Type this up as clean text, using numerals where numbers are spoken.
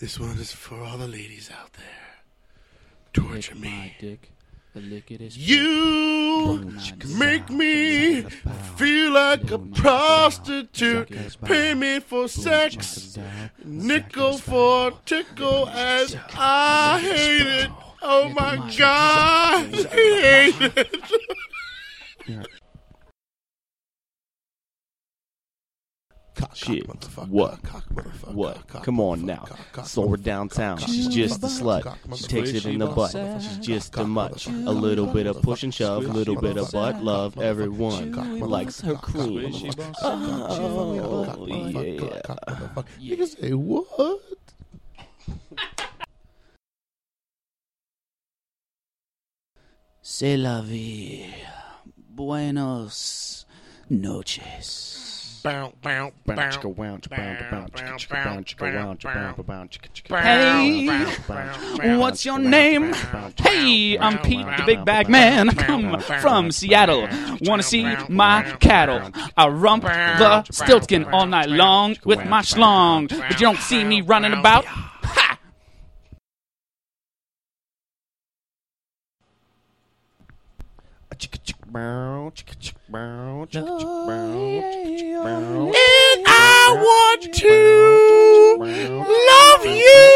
This one is for all the ladies out there. Torture Lick me. my dick. The lick it is. You make me feel like a prostitute. Pay me for sex, nickel for tickle, and I hate it. Oh my God, I hate it. Shit. What? What? Come on now. Saw her downtown. She's just a slut. She takes it in the butt. She's just too much. A little bit of push and shove, a little bit of butt love. Everyone likes her cream. Oh, yeah. You can say what? C'est la vie. Buenos noches. Hey, what's your name? Hey, I'm Pete, the Big Bag Man. I come from Seattle. Wanna see my cattle? I rump the stiltskin all night long with my schlong. But you don't see me running about. Ha! And I want to love you.